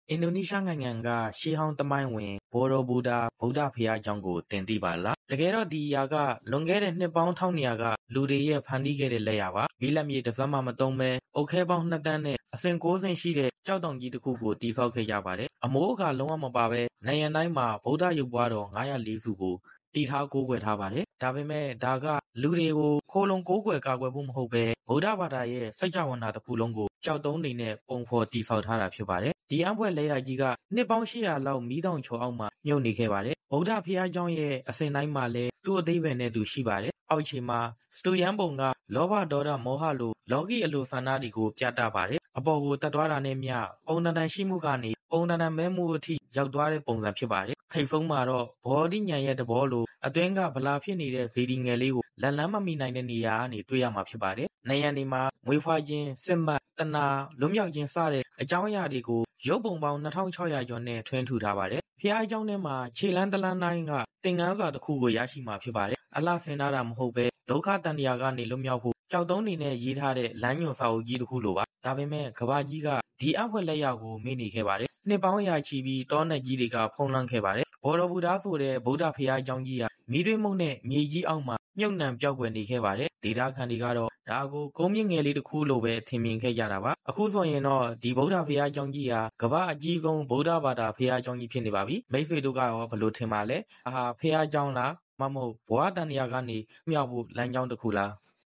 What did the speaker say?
အင်ဒိုနီးရှားနိုင်ငံကရှေးဟောင်းသမိုင်းဝင်ဘော်ဒိုဘူဒါဗုဒ္ဓဘုရားကျောင်းကိုတင်သိပါလား။တကယ်တော့ဒီအရာကလွန်ခဲ့တဲ့နှစ်ပေါင်း1200ကလူတွေရဲ့ဖန်တီးခဲ့တဲ့လက်ရာပါ။မီးလက်မြေတစ်စက်မှမသုံးဘဲအုတ်ခဲပေါင်း2တန်းနဲ့အဆင့်9ဆင့်ရှိတဲ့ကျောက်တောင်ကြီးတစ်ခုကိုတည်ဆောက်ခဲ့ကြပါတယ်။အမိုးအခါလုံးဝမပါဘဲနိုင်ငံတိုင်းမှာဗုဒ္ဓရုပ်ပွားတော်904စုကိုတည်ထားကိုးကွယ်ထားပါတယ်။ဒါပေမဲ့ဒါကလူတွေကိုခိုးလုံကိုးကွယ်ကာကွယ်ဖို့မဟုတ်ဘဲဗုဒ္ဓဘာသာရဲ့စိတ်ကြဝဠာတစ်ခုလုံးကိုကြောက်တုံးနေနဲ့ပုံဖော်တည်ဆောက်ထားတာဖြစ်ပါတယ်။ဒီအံဖွဲ့လက်ရာကြီးကနှစ်ပေါင်း800လောက်မီးတောင်ချော်အောက်မှာမြုပ်နေခဲ့ပါတယ်။ဗုဒ္ဓဘုရားကျောင်းရဲ့အစဉ်တိုင်းမှာလည်းသူ့အသေးပဲနဲ့သူရှိပါတယ်။အောက်ခြေမှာစတူယန်ပုံကလောဘဒေါသမောဟလိုလောကီအလိုဆန္ဒတွေကိုပြသပါတယ်။အပေါ်ကိုတက်သွားတာနဲ့မျှပုံတန်ရှိမှုကနေပုံတန်မဲမှုအထိရောက်သွားတဲ့ပုံစံဖြစ်ပါတယ်။ထိတ်ဆုံးမှာတော့ဘောဓိဉာဏ်ရဲ့တဘောလိုအတွင်းကဗလာဖြစ်နေတဲ့ဇေဒီငယ်လေးကိုလက်လန်းမမိနိုင်တဲ့နေရာကနေတွေ့ရမှာဖြစ်ပါတယ်။နေရန်ဒီမှာမွေးဖွားခြင်းစစ်မှတ်တနာလွတ်မြောက်ခြင်းစတဲ့အကြောင်းအရာတွေကိုရုပ်ပုံပေါင်း2600ကျော်နဲ့ထွင်းထူထားပါတယ်။ဖျားအကြောင်းထဲမှာခြေလန်းတလန်းတိုင်းကသင်ခန်းစာတစ်ခုကိုရရှိမှာဖြစ်ပါတယ်။အလှဆင်ထားတာမဟုတ်ပဲဒုက္ခတန်တရားကနေလွတ်မြောက်ဖို့ကြောက်တုံးနေနဲ့ရေးထားတဲ့လမ်းညွန်စာအုပ်ကြီးတစ်ခုလိုပါ။ဒါပေမဲ့ကဘာကြီးကဒီအဖွဲ့လက်ရကိုမေ့နေခဲ့ပါတယ်။နှစ်ပေါင်းရာချီပြီးတောနက်ကြီးတွေကဖုံးလွှမ်းခဲ့ပါတယ်။ဘော်တော်ဘူဒါဆိုတဲ့ဗုဒ္ဓဘုရားကျောင်းကြီးဟာမီးသွေးမှုန့်နဲ့မြေကြီးအောက်မှာမြုပ်နှံပျောက်ကွယ်နေခဲ့ပါတယ်။ဒေတာခန်တွေကတော့ဒါကိုကုန်းမြင့်ငယ်လေးတစ်ခုလိုပဲထင်မြင်ခဲ့ကြတာပါ။အခုဆိုရင်တော့ဒီဗုဒ္ဓဘုရားကျောင်းကြီးဟာကမ္ဘာအကြီးဆုံးဗုဒ္ဓဘာသာဘုရားကျောင်းကြီးဖြစ်နေပါပြီ။မိတ်ဆွေတို့ကရောဘယ်လိုထင်ပါလဲ။ဘုရားကျောင်းလားမဟုတ်ဘဝတန်တရားကနေမြောက်ဖို့လမ်းကြောင်းတစ်ခုလား။